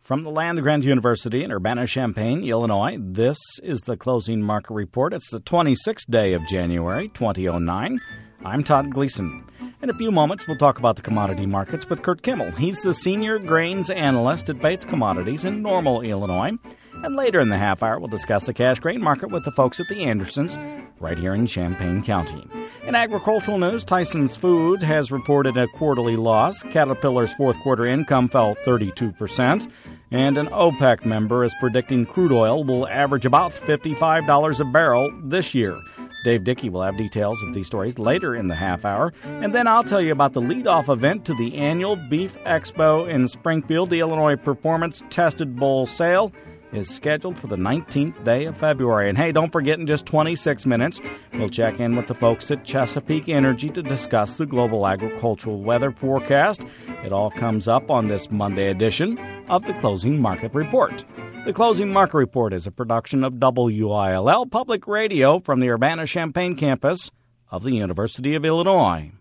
From the land-grant university in Urbana-Champaign, Illinois, this is the Closing Market Report. It's the 26th day of January, 2009. I'm Todd Gleason. In a few moments, we'll talk about the commodity markets with Kurt Kimmel. He's the senior grains analyst at Bates Commodities in Normal, Illinois. And later in the half hour, we'll discuss the cash grain market with the folks at the Andersons right here in Champaign County. In agricultural news, Tyson's Food has reported a quarterly loss. Caterpillar's fourth quarter income fell 32%. And an OPEC member is predicting crude oil will average about $55 a barrel this year. Dave Dickey will have details of these stories later in the half hour. And then I'll tell you about the leadoff event to the annual Beef Expo in Springfield. The Illinois Performance Tested Bull Sale is scheduled for the 19th day of February. And hey, don't forget, in just 26 minutes, we'll check in with the folks at Chesapeake Energy to discuss the global agricultural weather forecast. It all comes up on this Monday edition of the Closing Market Report. The Closing Market Report is a production of WILL Public Radio from the Urbana-Champaign campus of the University of Illinois.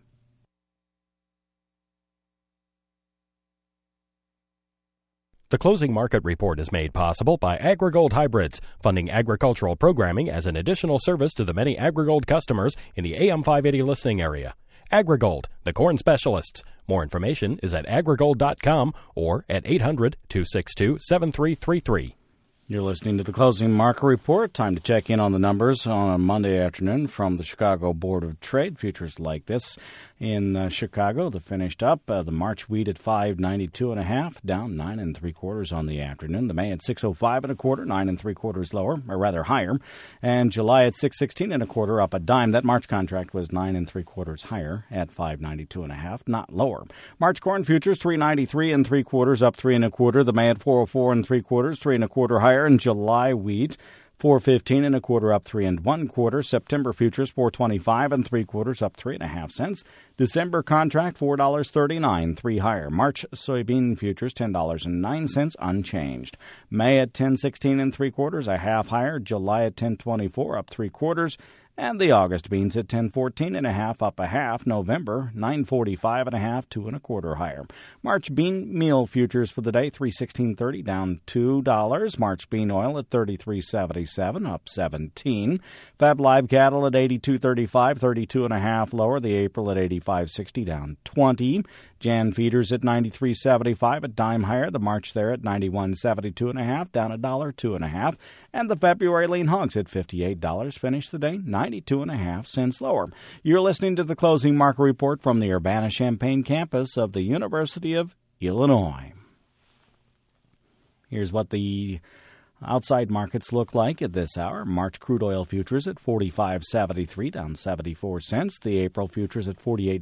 The Closing Market Report is made possible by AgriGold Hybrids, funding agricultural programming as an additional service to the many AgriGold customers in the AM 580 listening area. AgriGold, the corn specialists. More information is at agrigold.com or at 800-262-7333. You're listening to the Closing Market Report. Time to check in on the numbers on a Monday afternoon from the Chicago Board of Trade. Futures like this in Chicago. The finished up the March wheat at 5.92.5, down 9 3/4 on the afternoon. The May at 6.05 1/4, 9 3/4 lower, or rather higher. And July at 6.16 1/4, up a dime. That March contract was 9 3/4 higher at 5.92.5, not lower. March corn futures 3.93 3/4, up 3 1/4. The May at 4.04 3/4, 3 1/4 higher. And July wheat 4.15 1/4, up 3 1/4. September futures 4.25 3/4, up 3.5 cents. December contract $4.39, 3 higher. March soybean futures $10.09, unchanged. May at 10.16 3/4, a half higher. July at 10.24, up 3/4. And the August beans at 10.14 1/2, up a half. November 9.45 1/2, 2 1/4 higher. March bean meal futures for the day 3.1630, down $2. March bean oil at 33.77, up 17. Feb live cattle at 82.35, 32 1/2 lower. The April at 85.60, down 20. Jan feeders at 93.75, a dime higher. The March there at 91.72 1/2, down $1, 2 1/2. And the February lean hogs at $58, finished the day 92 1/2 cents lower. You're listening to the Closing Market Report from the Urbana-Champaign campus of the University of Illinois. Here's what the outside markets look like at this hour. March crude oil futures at $45.73, down 74 cents. The April futures at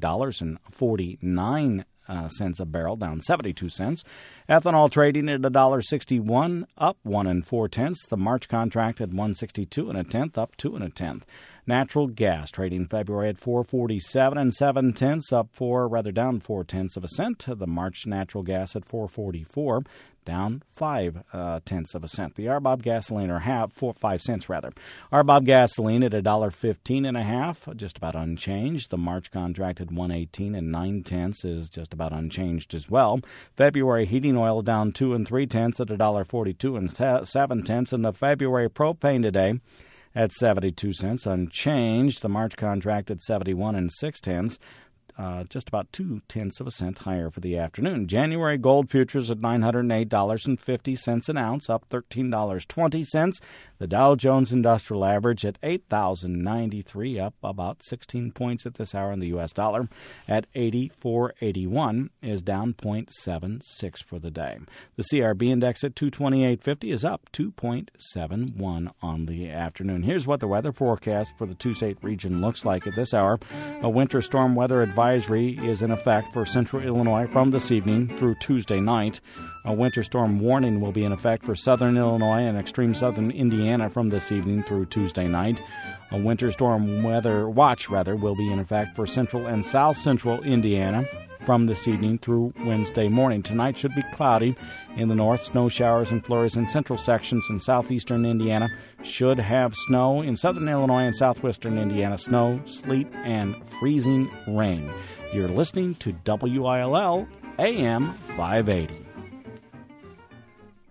$48.49 cents a barrel, down 72 cents. Ethanol trading at $1.61, up 1 4/10. The March contract at 1.62 1/10, up 2 1/10. Natural gas trading February at 4.47 7/10, down 4/10 of a cent. The March natural gas at 4.44, down 5/10 of a cent. The RBOB gasoline, or 5 cents rather. RBOB gasoline at $1.15 1/2, just about unchanged. The March contract at 1.18 9/10 is just about unchanged as well. February heating oil down 2 3/10 at $1.42 7/10, and the February propane today at 72 cents, unchanged. The March contract at 71 6/10, just about 2/10 of a cent higher for the afternoon. January gold futures at $908.50 an ounce, up $13.20. The Dow Jones Industrial Average at 8,093, up about 16 points at this hour, in the U.S. dollar at 84.81 is down 0.76 for the day. The CRB index at 228.50 is up 2.71 on the afternoon. Here's what the weather forecast for the two-state region looks like at this hour. A winter storm weather advisory is in effect for central Illinois from this evening through Tuesday night. A winter storm warning will be in effect for southern Illinois and extreme southern Indiana from this evening through Tuesday night. A winter storm weather watch will be in effect for central and south central Indiana from this evening through Wednesday morning. Tonight should be cloudy in the north. Snow showers and flurries in central sections in southeastern Indiana. Should have snow in southern Illinois and southwestern Indiana. Snow, sleet, and freezing rain. You're listening to WILL AM 580.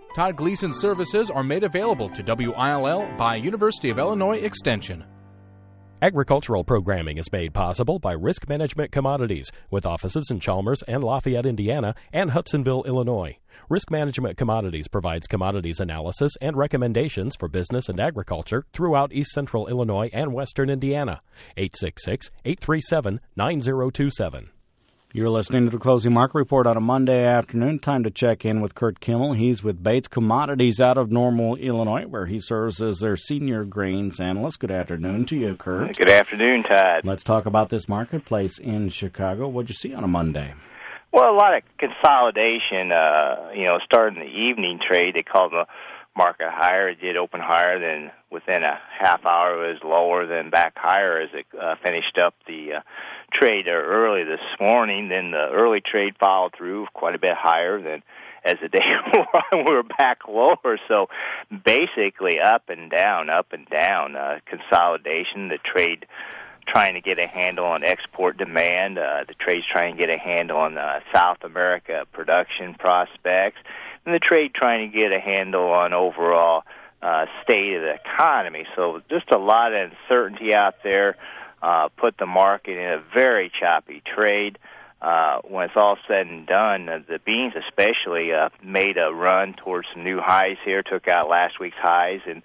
Todd Gleason services are made available to WILL by University of Illinois Extension. Agricultural programming is made possible by Risk Management Commodities, with offices in Chalmers and Lafayette, Indiana, and Hudsonville, Illinois. Risk Management Commodities provides commodities analysis and recommendations for business and agriculture throughout East Central Illinois and Western Indiana. 866-837-9027. You're listening to the Closing Market Report on a Monday afternoon. Time to check in with Kurt Kimmel. He's with Bates Commodities out of Normal, Illinois, where he serves as their senior grains analyst. Good afternoon to you, Kurt. Good afternoon, Todd. Let's talk about this marketplace in Chicago. What'd you see on a Monday? Well, a lot of consolidation, starting the evening trade. They called the market higher. It did open higher, then within a half hour it was lower, then back higher as it finished up the trade early this morning. Then the early trade followed through quite a bit higher. Then as the day wore on, we were back lower. So basically up and down, consolidation. The trade trying to get a handle on export demand. The trade's trying to get a handle on South America production prospects. And the trade trying to get a handle on overall state of the economy. So just a lot of uncertainty out there. Put the market in a very choppy trade. When it's all said and done, the beans especially made a run towards some new highs here, took out last week's highs, and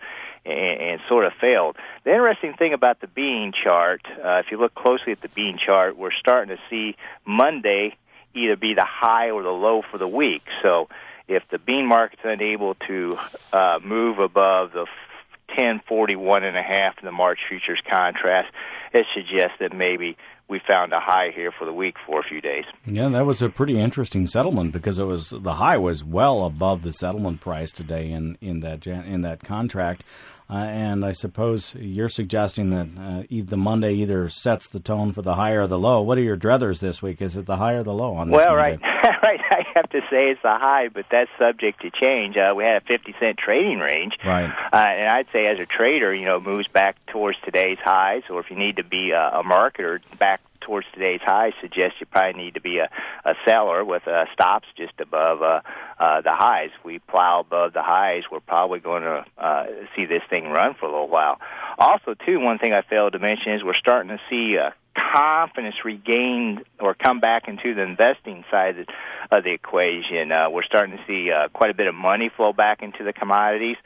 sort of failed. The interesting thing about the bean chart, if you look closely at the bean chart, we're starting to see Monday either be the high or the low for the week. So if the bean market's unable to move above the 1041.5 in the March futures contrast, it suggests that maybe we found a high here for the week for a few days. Yeah, that was a pretty interesting settlement because the high was well above the settlement price today in that contract. And I suppose you're suggesting that the Monday either sets the tone for the high or the low. What are your druthers this week? Is it the high or the low on this Monday? Right. I have to say it's the high, but that's subject to change. We had a 50-cent trading range. Right. And I'd say as a trader, moves back towards today's highs, or if you need to be a marketer, back towards today's highs suggests you probably need to be a seller with stops just above the highs. If we plow above the highs, we're probably going to see this thing run for a little while. Also, too, one thing I failed to mention is we're starting to see confidence regain or come back into the investing side of the equation. We're starting to see quite a bit of money flow back into the commodities.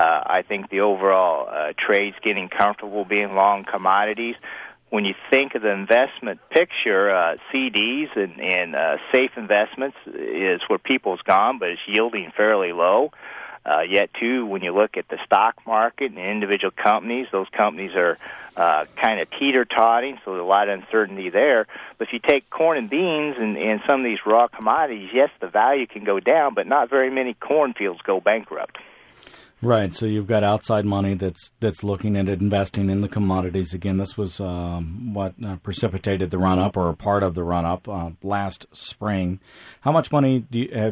I think the overall trade's getting comfortable being long commodities. When you think of the investment picture, CDs and safe investments is where people's gone, but it's yielding fairly low. Yet, too, when you look at the stock market and individual companies, those companies are kind of teeter-totting, so there's a lot of uncertainty there. But if you take corn and beans and some of these raw commodities, yes, the value can go down, but not very many cornfields go bankrupt. Right, so you've got outside money that's looking at investing in the commodities. Again, this was what precipitated the run-up, or a part of the run-up last spring. How much money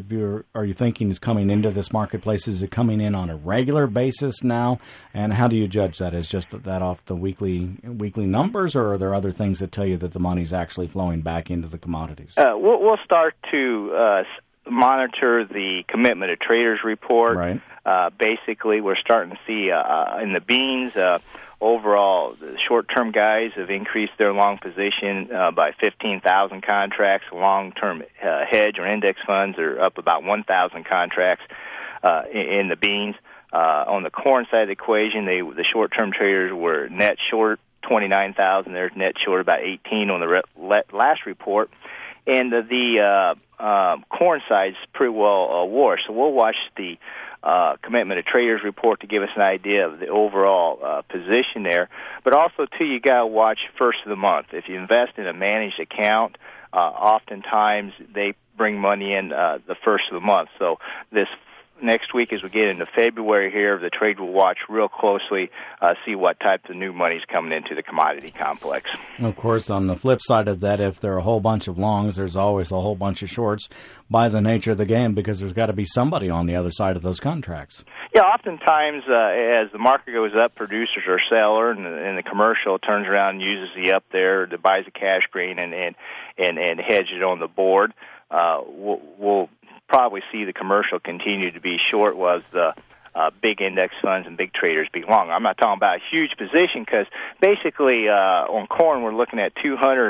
are you thinking is coming into this marketplace? Is it coming in on a regular basis now? And how do you judge that? Is just that off the weekly numbers, or are there other things that tell you that the money's actually flowing back into the commodities? We'll start to monitor the Commitment of Traders report. Right. Basically, we're starting to see in the beans, overall, the short-term guys have increased their long position by 15,000 contracts. Long-term hedge or index funds are up about 1,000 contracts in the beans. On the corn side of the equation, the short-term traders were net short 29,000. They're net short about 18 on the last report. And the corn side's pretty well washed. So we'll watch the Commitment of Traders report to give us an idea of the overall position there. But also, too, you got to watch first of the month. If you invest in a managed account, oftentimes they bring money in the first of the month. So this next week, as we get into February here, the trade will watch real closely, see what type of new money is coming into the commodity complex. Of course, on the flip side of that, if there are a whole bunch of longs, there's always a whole bunch of shorts by the nature of the game, because there's got to be somebody on the other side of those contracts. Yeah, oftentimes as the market goes up, producers are seller, and the commercial turns around and uses the up there to buys a cash grain and hedge it on the board. We'll probably see the commercial continue to be short was the big index funds and big traders be long. I'm not talking about a huge position because basically on corn we're looking at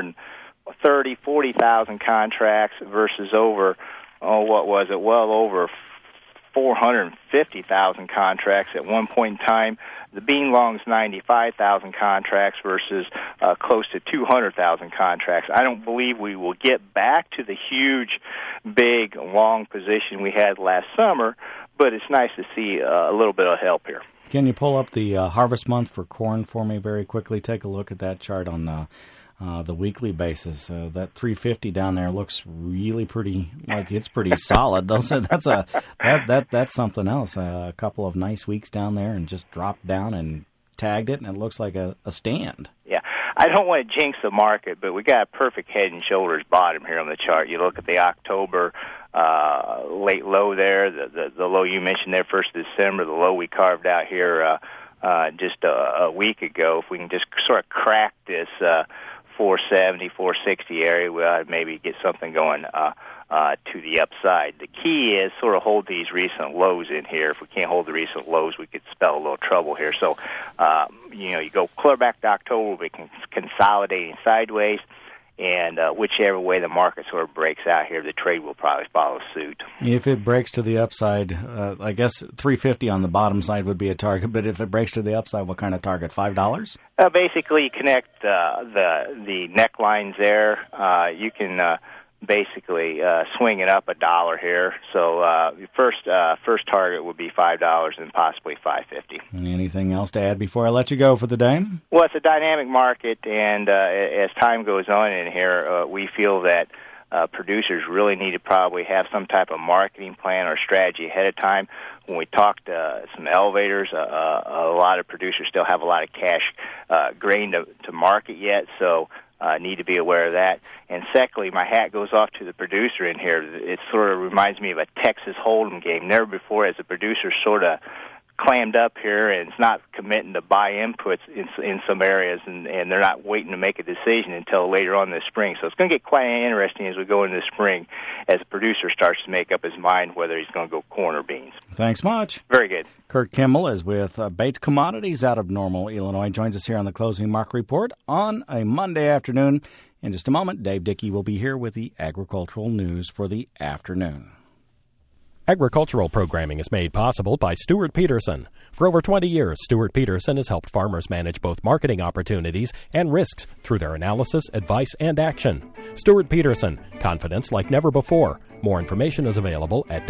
40,000 contracts versus over, well over 450,000 contracts at one point in time. The bean longs 95,000 contracts versus close to 200,000 contracts. I don't believe we will get back to the huge, big, long position we had last summer, but it's nice to see a little bit of help here. Can you pull up the harvest month for corn for me very quickly? Take a look at that chart on the weekly basis. That 350 down there looks really pretty, like it's pretty solid. That's something else. A couple of nice weeks down there and just dropped down and tagged it, and it looks like a stand. Yeah, I don't want to jinx the market, but we got a perfect head and shoulders bottom here on the chart. You look at the October late low there, the low you mentioned there, 1st of December, the low we carved out here just a week ago. If we can just sort of crack this 470, 460 area, we ought to maybe get something going to the upside. The key is sort of hold these recent lows in here. If we can't hold the recent lows, we could spell a little trouble here. So, you go clear back to October, we'll be consolidating sideways, and whichever way the market sort of breaks out here, the trade will probably follow suit. If it breaks to the upside, I guess 350 on the bottom side would be a target, but if it breaks to the upside, what kind of target, $5? Basically, you connect the necklines there. You can basically swing it up $1 here. So first target would be $5 and possibly $5.50. Anything else to add before I let you go for the day? Well, it's a dynamic market, and as time goes on in here, we feel that producers really need to probably have some type of marketing plan or strategy ahead of time. When we talked to some elevators, a lot of producers still have a lot of cash grain to market yet, so need to be aware of that. And secondly, my hat goes off to the producer in here. It sort of reminds me of a Texas Hold'em game. Never before has a producer sort of clammed up here and it's not committing to buy inputs in some areas, and they're not waiting to make a decision until later on this spring. So it's going to get quite interesting as we go into the spring as the producer starts to make up his mind whether he's going to go corn or beans. Thanks much. Very good. Kurt Kimmel is with Bates Commodities out of Normal, Illinois. Joins us here on the Closing Market Report on a Monday afternoon. In just a moment, Dave Dickey will be here with the agricultural news for the afternoon. Agricultural programming is made possible by Stuart Peterson. For over 20 years, Stuart Peterson has helped farmers manage both marketing opportunities and risks through their analysis, advice, and action. Stuart Peterson, confidence like never before. More information is available at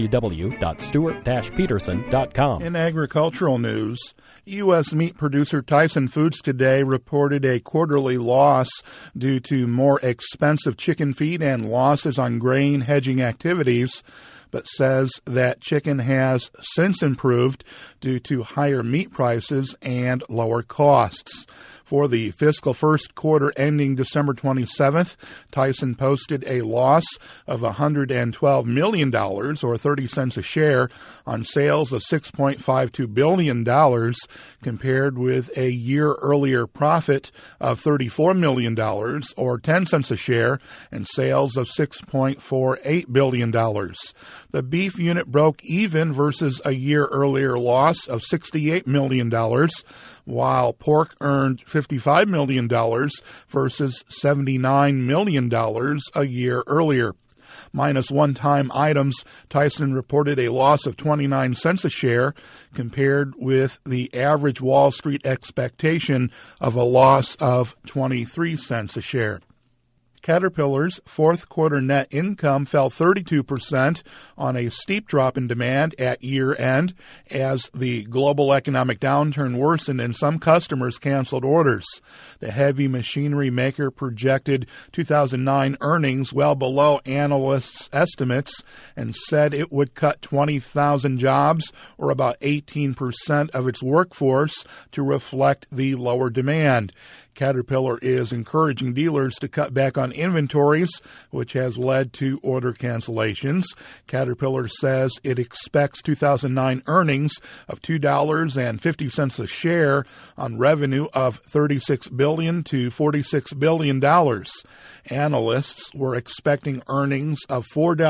www.stuart-peterson.com. In agricultural news, U.S. meat producer Tyson Foods today reported a quarterly loss due to more expensive chicken feed and losses on grain hedging activities, but says that chicken has since improved due to higher meat prices and lower costs. For the fiscal first quarter ending December 27th, Tyson posted a loss of $112 million, or 30 cents a share, on sales of $6.52 billion, compared with a year-earlier profit of $34 million, or 10 cents a share, and sales of $6.48 billion. The beef unit broke even versus a year-earlier loss of $68 million, while pork earned $55 million versus $79 million a year earlier. Minus one-time items, Tyson reported a loss of 29 cents a share, compared with the average Wall Street expectation of a loss of 23 cents a share. Caterpillar's fourth quarter net income fell 32% on a steep drop in demand at year-end as the global economic downturn worsened and some customers canceled orders. The heavy machinery maker projected 2009 earnings well below analysts' estimates and said it would cut 20,000 jobs, or about 18% of its workforce, to reflect the lower demand. Caterpillar is encouraging dealers to cut back on inventories, which has led to order cancellations. Caterpillar says it expects 2009 earnings of $2.50 a share on revenue of $36 billion to $46 billion. Analysts were expecting earnings of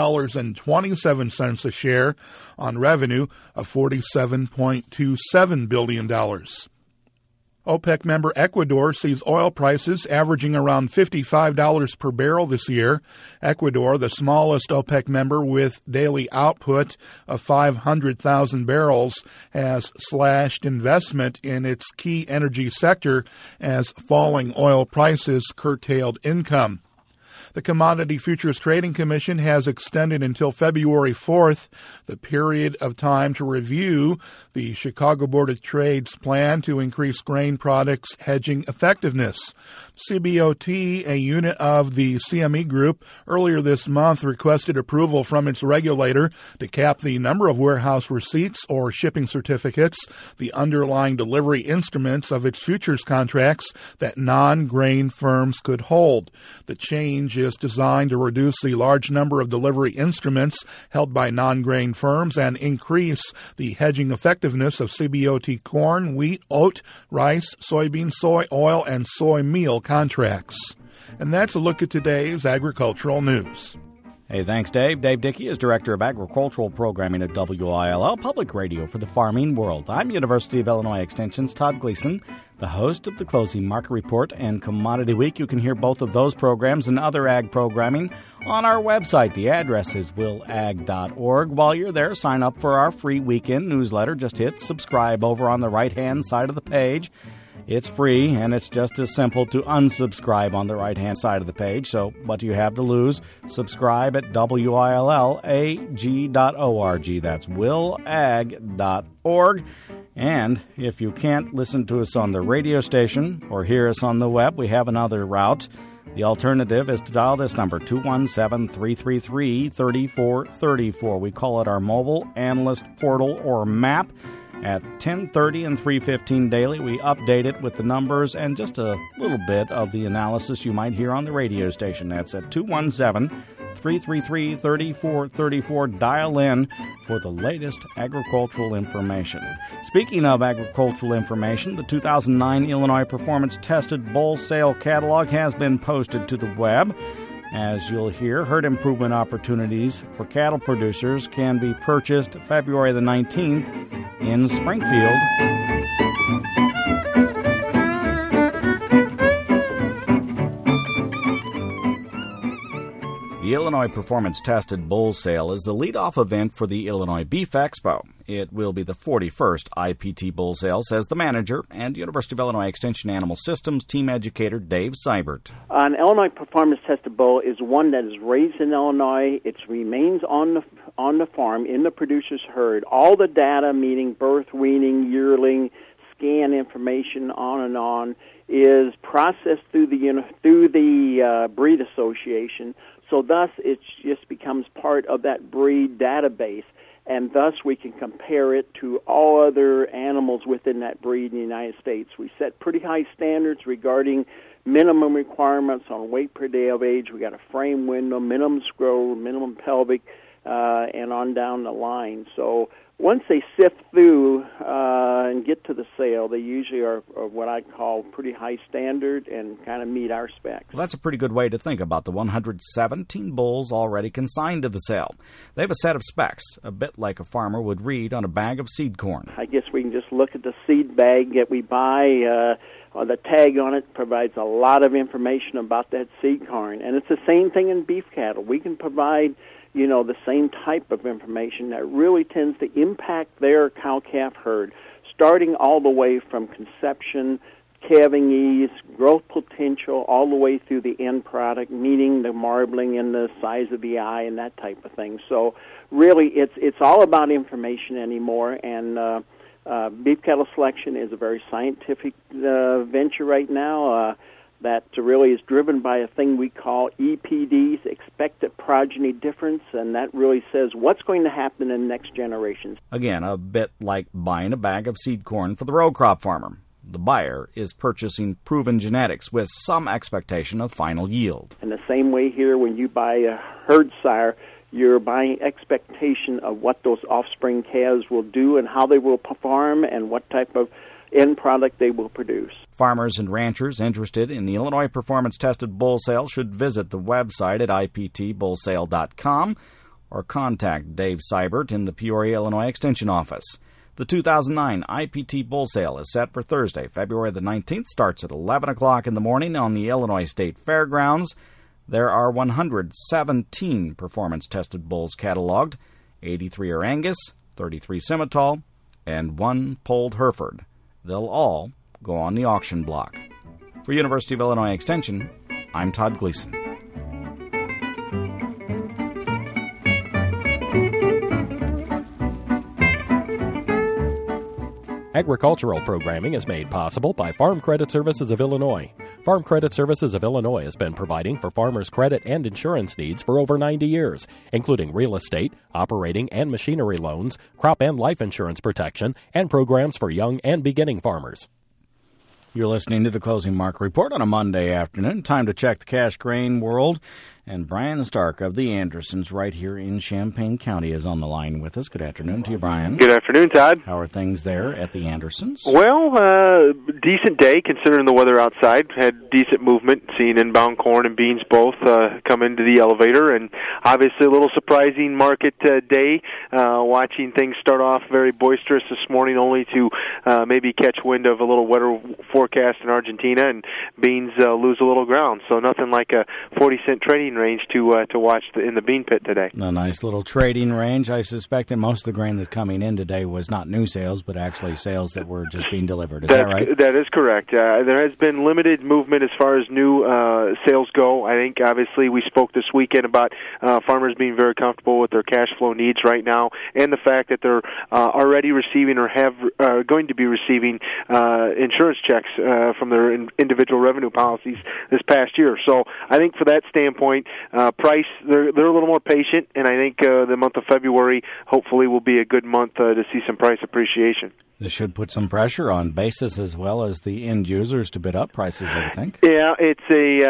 $4.27 a share on revenue of $47.27 billion. OPEC member Ecuador sees oil prices averaging around $55 per barrel this year. Ecuador, the smallest OPEC member with daily output of 500,000 barrels, has slashed investment in its key energy sector as falling oil prices curtailed income. The Commodity Futures Trading Commission has extended until February 4th the period of time to review the Chicago Board of Trade's plan to increase grain products hedging effectiveness. CBOT, a unit of the CME Group, earlier this month requested approval from its regulator to cap the number of warehouse receipts or shipping certificates, the underlying delivery instruments of its futures contracts that non-grain firms could hold. The change is designed to reduce the large number of delivery instruments held by non-grain firms and increase the hedging effectiveness of CBOT corn, wheat, oat, rice, soybean, soy oil, and soy meal contracts. And that's a look at today's agricultural news. Hey, thanks, Dave. Dave Dickey is Director of Agricultural Programming at WILL Public Radio for the farming world. I'm University of Illinois Extension's Todd Gleason, the host of the Closing Market Report and Commodity Week. You can hear both of those programs and other ag programming on our website. The address is willag.org. While you're there, sign up for our free weekend newsletter. Just hit subscribe over on the right-hand side of the page. It's free, and it's just as simple to unsubscribe on the right-hand side of the page. So what do you have to lose? Subscribe at willag.org. That's willag.org. And if you can't listen to us on the radio station or hear us on the web, we have another route. The alternative is to dial this number, 217-333-3434. We call it our mobile analyst portal or map. At 10:30 and 3:15 daily, we update it with the numbers and just a little bit of the analysis you might hear on the radio station. That's at 217-333-3434. Dial in for the latest agricultural information. Speaking of agricultural information, the 2009 Illinois Performance Tested Bull Sale Catalog has been posted to the web. As you'll hear, herd improvement opportunities for cattle producers can be purchased February the 19th in Springfield. The Illinois Performance Tested Bull Sale is the lead-off event for the Illinois Beef Expo. It will be the 41st IPT Bull Sale, says the manager and University of Illinois Extension Animal Systems team educator Dave Seibert. An Illinois Performance Tested Bull is one that is raised in Illinois. It remains on the farm, in the producer's herd. All the data, meaning birth, weaning, yearling, scan information, on, is processed through the breed association. So thus, it just becomes part of that breed database, and thus we can compare it to all other animals within that breed in the United States. We set pretty high standards regarding minimum requirements on weight per day of age. We got a frame window, minimum scroll, minimum pelvic, and on down the line. So once they sift through and get to the sale, they usually are what I call pretty high standard and kind of meet our specs. Well, that's a pretty good way to think about the 117 bulls already consigned to the sale. They have a set of specs, a bit like a farmer would read on a bag of seed corn. I guess we can just look at the seed bag that we buy. The tag on it provides a lot of information about that seed corn. And it's the same thing in beef cattle. We can provide the same type of information that really tends to impact their cow-calf herd, starting all the way from conception, calving ease, growth potential, all the way through the end product, meaning the marbling and the size of the eye and that type of thing. So really, it's all about information anymore, and beef cattle selection is a very scientific venture right now. That really is driven by a thing we call EPDs, expected progeny difference, and that really says what's going to happen in the next generations. Again, a bit like buying a bag of seed corn for the row crop farmer. The buyer is purchasing proven genetics with some expectation of final yield. In the same way here, when you buy a herd sire, you're buying expectation of what those offspring calves will do and how they will perform and what type of end product they will produce. Farmers and ranchers interested in the Illinois Performance Tested Bull Sale should visit the website at iptbullsale.com or contact Dave Seibert in the Peoria, Illinois Extension Office. The 2009 IPT Bull Sale is set for Thursday, February the 19th, starts at 11 o'clock in the morning on the Illinois State Fairgrounds. There are 117 performance-tested bulls cataloged. 83 are Angus, 33 Simmental, and 1 polled Hereford. They'll all go on the auction block. For University of Illinois Extension, I'm Todd Gleason. Agricultural programming is made possible by Farm Credit Services of Illinois. Farm Credit Services of Illinois has been providing for farmers' credit and insurance needs for over 90 years, including real estate, operating and machinery loans, crop and life insurance protection, and programs for young and beginning farmers. You're listening to the Closing Market Report on a Monday afternoon. Time to check the cash grain world. And Brian Stark of the Andersons right here in Champaign County is on the line with us. Good afternoon to you, Brian. Good afternoon, Todd. How are things there at the Andersons? Well, decent day considering the weather outside. Had decent movement, seeing inbound corn and beans both come into the elevator. And obviously a little surprising market day, watching things start off very boisterous this morning only to maybe catch wind of a little wetter forecast in Argentina and beans lose a little ground. So nothing like a 40-cent trading range to watch in the bean pit today. A nice little trading range. I suspect that most of the grain that's coming in today was not new sales, but actually sales that were just being delivered. Is that right? That is correct. There has been limited movement as far as new sales go. I think, obviously, we spoke this weekend about farmers being very comfortable with their cash flow needs right now, and the fact that they're already receiving or have going to be receiving insurance checks from their individual revenue policies this past year. So I think for that standpoint, price, they're a little more patient, and I think the month of February hopefully will be a good month to see some price appreciation. This should put some pressure on basis as well as the end users to bid up prices, I would think. Yeah, it's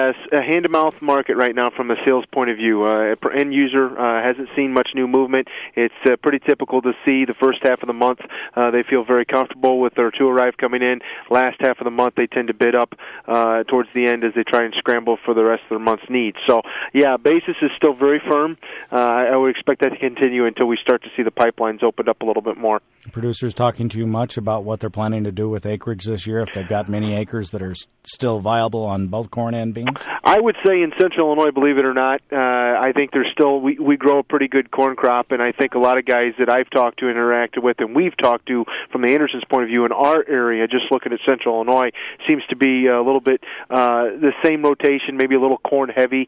a hand-to-mouth market right now from a sales point of view. End user hasn't seen much new movement. It's pretty typical to see the first half of the month. They feel very comfortable with their to-arrive coming in. Last half of the month, they tend to bid up towards the end as they try and scramble for the rest of their month's needs. So, yeah, basis is still very firm. I would expect that to continue until we start to see the pipelines opened up a little bit more. Producers talking to you much about what they're planning to do with acreage this year, if they've got many acres that are still viable on both corn and beans? I would say in central Illinois, believe it or not, I think there's still, we grow a pretty good corn crop, and I think a lot of guys that I've talked to and interacted with and we've talked to from the Andersons' point of view in our area, just looking at central Illinois, seems to be a little bit the same rotation, maybe a little corn heavy,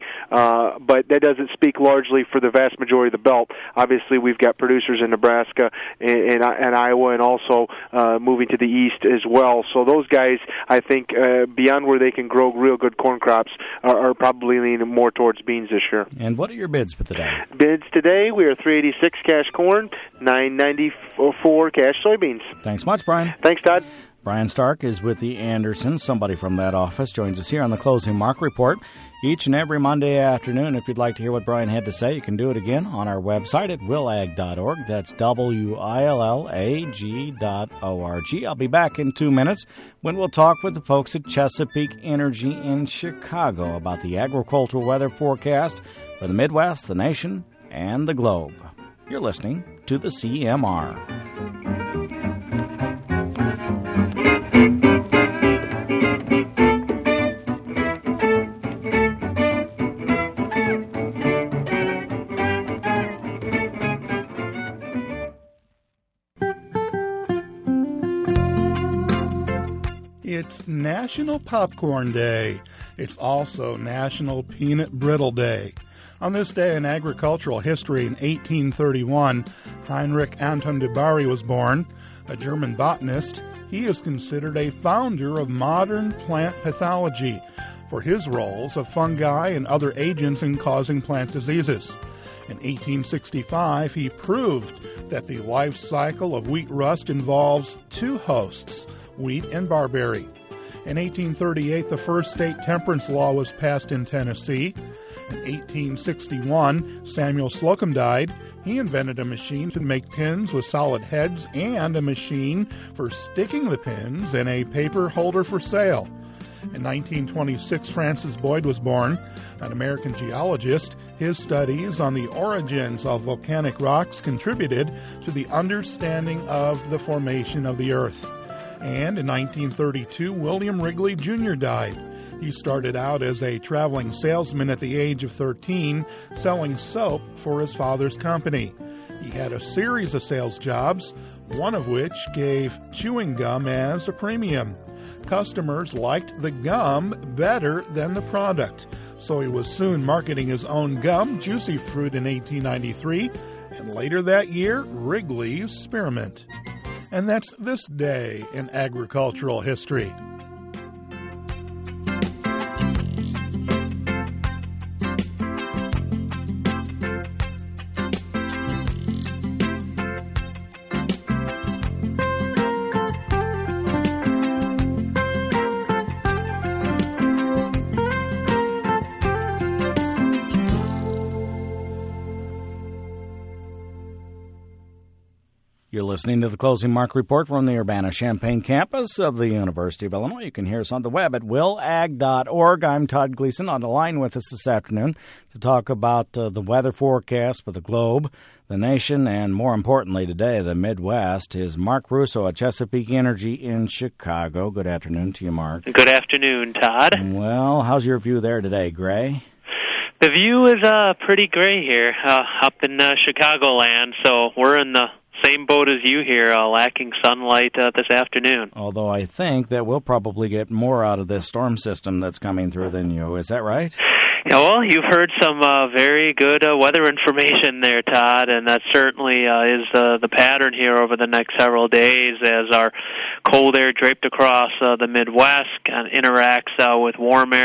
but that doesn't speak largely for the vast majority of the belt. Obviously, we've got producers in Nebraska and Iowa and also moving to the east as well. So those guys, I think, beyond where they can grow real good corn crops, are probably leaning more towards beans this year. And what are your bids for today? Bids today, we are $3.86 cash corn, $9.94 cash soybeans. Thanks much, Brian. Thanks, Todd. Brian Stark is with the Andersons. Somebody from that office joins us here on the Closing Market Report each and every Monday afternoon. If you'd like to hear what Brian had to say, you can do it again on our website at willag.org. That's WILLAG.org. I'll be back in 2 minutes when we'll talk with the folks at Chesapeake Energy in Chicago about the agricultural weather forecast for the Midwest, the nation, and the globe. You're listening to the CMR. It's National Popcorn Day. It's also National Peanut Brittle Day. On this day in agricultural history in 1831, Heinrich Anton de Bary was born, a German botanist. He is considered a founder of modern plant pathology for his roles of fungi and other agents in causing plant diseases. In 1865, he proved that the life cycle of wheat rust involves two hosts, wheat, and barberry. In 1838, the first state temperance law was passed in Tennessee. In 1861, Samuel Slocum died. He invented a machine to make pins with solid heads and a machine for sticking the pins in a paper holder for sale. In 1926, Francis Boyd was born, an American geologist. His studies on the origins of volcanic rocks contributed to the understanding of the formation of the Earth. And in 1932, William Wrigley Jr. died. He started out as a traveling salesman at the age of 13, selling soap for his father's company. He had a series of sales jobs, one of which gave chewing gum as a premium. Customers liked the gum better than the product, so he was soon marketing his own gum, Juicy Fruit, in 1893, and later that year, Wrigley's Spearmint. And that's this day in agricultural history. You're listening to the Closing Mark Report from the Urbana-Champaign campus of the University of Illinois. You can hear us on the web at willag.org. I'm Todd Gleason. On the line with us this afternoon to talk about the weather forecast for the globe, the nation, and more importantly today, the Midwest, is Mark Russo at Chesapeake Energy in Chicago. Good afternoon to you, Mark. Good afternoon, Todd. Well, how's your view there today, gray? The view is pretty gray here up in Chicagoland, so we're in the same boat as you here, lacking sunlight this afternoon. Although I think that we'll probably get more out of this storm system that's coming through than you. Is that right? Yeah, well, you've heard some very good weather information there, Todd, and that certainly is the pattern here over the next several days as our cold air draped across the Midwest kind of interacts with warm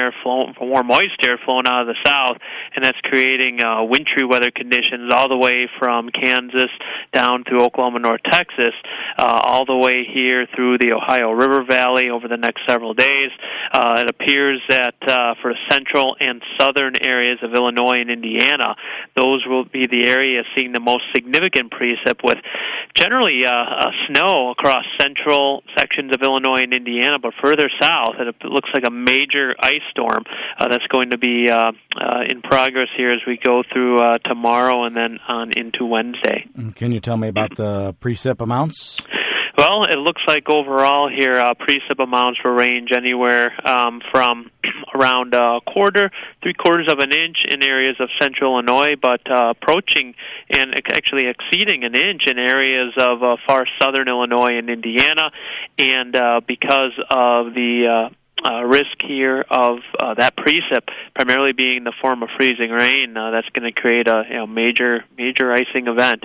moist air flowing out of the south, and that's creating wintry weather conditions all the way from Kansas down through Oklahoma, North Texas, all the way here through the Ohio River Valley over the next several days. It appears that for central and southern areas of Illinois and Indiana, those will be the areas seeing the most significant precip, with generally snow across central sections of Illinois and Indiana, but further south, it looks like a major ice storm that's going to be in progress here as we go through tomorrow and then on into Wednesday. Can you tell me about the precip amounts? Well, it looks like overall here precip amounts will range anywhere from around a quarter, 3/4 of an inch in areas of central Illinois, but approaching and actually exceeding an inch in areas of far southern Illinois and Indiana. And because of the risk here of that precip primarily being in the form of freezing rain, that's going to create a major icing event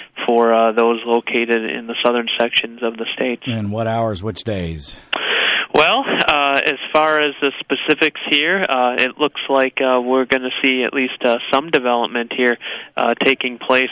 for those located in the southern sections of the states. And what hours, which days? Well, as far as the specifics here, it looks like we're going to see at least some development here taking place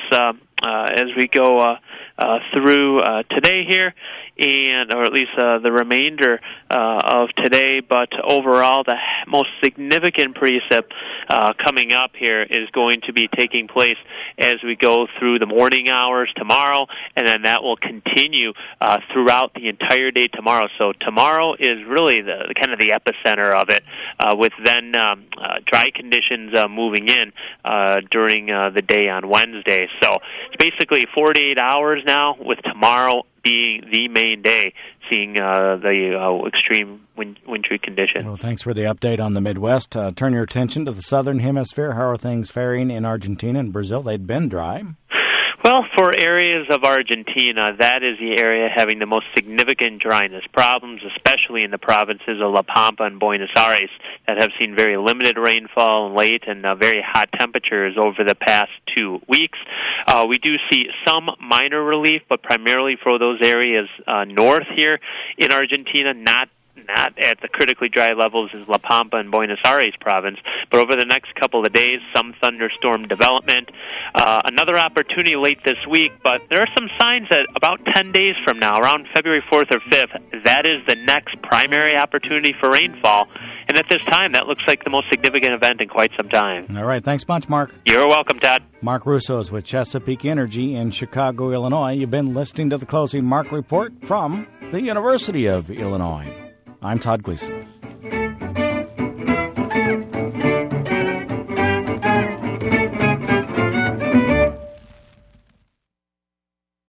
as we go through today here, or at least the remainder of today. But overall, the most significant precip coming up here is going to be taking place as we go through the morning hours tomorrow, and then that will continue throughout the entire day tomorrow. So tomorrow is really the kind of the epicenter of it, with then dry conditions moving in during the day on Wednesday. So it's basically 48 hours now, with tomorrow being the main day, seeing the extreme wintry conditions. Well, thanks for the update on the Midwest. Turn your attention to the southern hemisphere. How are things faring in Argentina and Brazil? They'd been dry. Well, for areas of Argentina, that is the area having the most significant dryness problems, especially in the provinces of La Pampa and Buenos Aires, that have seen very limited rainfall late and very hot temperatures over the past 2 weeks. We do see some minor relief, but primarily for those areas north here in Argentina, not not at the critically dry levels as La Pampa and Buenos Aires province, but over the next couple of days, some thunderstorm development. Another opportunity late this week, but there are some signs that about 10 days from now, around February 4th or 5th, that is the next primary opportunity for rainfall. And at this time, that looks like the most significant event in quite some time. All right. Thanks much, Mark. You're welcome, Todd. Mark Russo is with Chesapeake Energy in Chicago, Illinois. You've been listening to the Closing Market Report from the University of Illinois. I'm Todd Gleason.